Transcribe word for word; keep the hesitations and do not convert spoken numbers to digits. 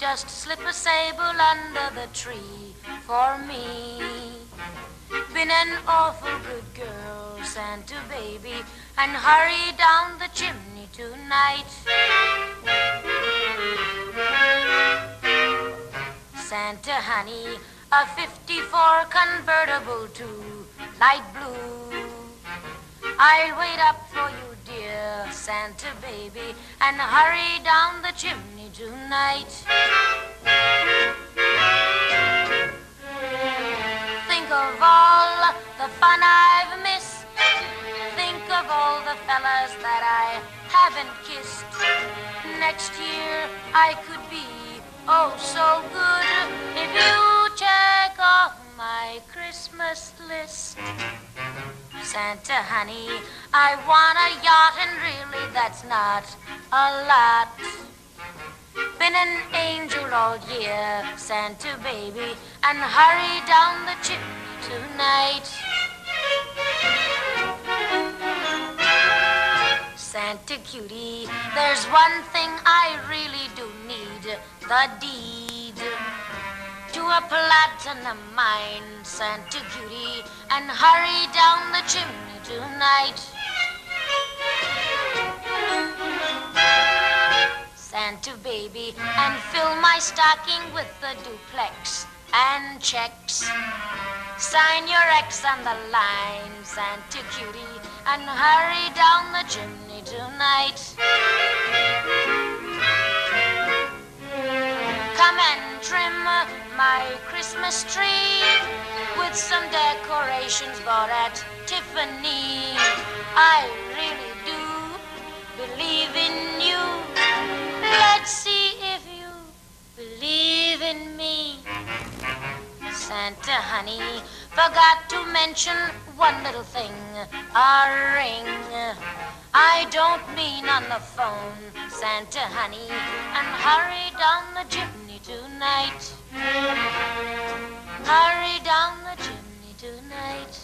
Just slip a sable under the tree for me. Been an awful good girl, Santa baby, and hurry down the chimney tonight. Santa honey, a fifty-four convertible to light blue. I'll wait up for you, dear Santa baby, and hurry down the chimney tonight. Think of all the fun I've missed. Think of all the fellas that I haven't kissed. Next year I could be oh so good if you check off my Christmas list. Santa honey, I want a yacht, and really that's not a lot. Been an angel all year, Santa baby, and hurry down the chimney tonight. Santa cutie, there's one thing I really do need, the deed to a platinum mine, Santa cutie, and hurry down the chimney tonight. Santa baby, and fill my stocking with the duplex and checks. Sign your X on the line, Santa cutie, and hurry down the chimney tonight. Come and trim my Christmas tree with some decorations bought at Tiffany. I really do believe in you. Let's see if you believe in me. Santa honey, forgot to mention one little thing, a ring. I don't mean on the phone, Santa honey, and hurry down the chimney tonight. Hurry down the chimney tonight.